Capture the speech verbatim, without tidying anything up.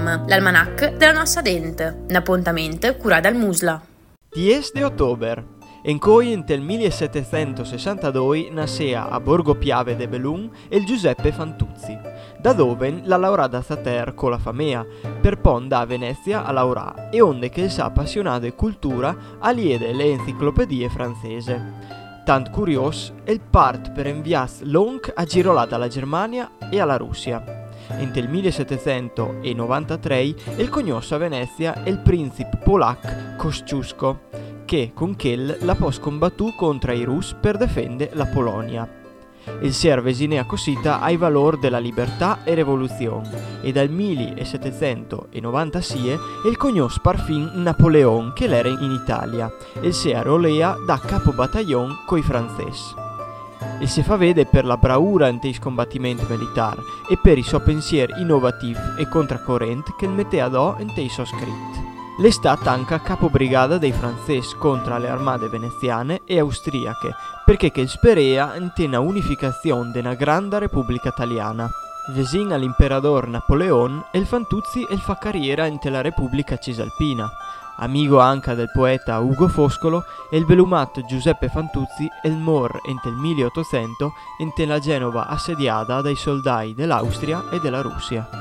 Film, l'almanach della nostra dente, n'appuntamento cura dal Musla. dieci di ottobre, in cui nel millesettecentosessantadue nascea a Borgo Piave de Belun il Giuseppe Fantuzzi, da dove la laurada stater con la famea, per poi da a Venezia a laurà e onde che sa appassionato di cultura aliede le enciclopedie francese. Tant curios è il part per inviarsi long a girolata alla Germania e alla Russia. Nel millesettecentonovantatré il cognosso a Venezia è il principe polacco Kosciuszko, che con quel la pos combattu contro i russi per difendere la Polonia. Il servesinea cosita ai valori della libertà e rivoluzione, e dal millesettecentonovantasei il cognosso parfin Napoleon che l'era in Italia, e si rolea da capo battaglione coi francesi. E si fa vedere per la bravura in i combattimenti militari e per i suoi pensieri innovativi e contracorrenti che mette ad o in i suoi scritti. L'è stata anche capobrigada dei francesi contro le armate veneziane e austriache, perché che sperea in una unificazione della grande Repubblica Italiana. Vicino all'imperador Napoleon, il Fantuzzi e fa carriera in la Repubblica Cisalpina. Amico anche del poeta Ugo Foscolo, e il belumato Giuseppe Fantuzzi è il mor nel milleottocento in la Genova assediata dai soldati dell'Austria e della Russia.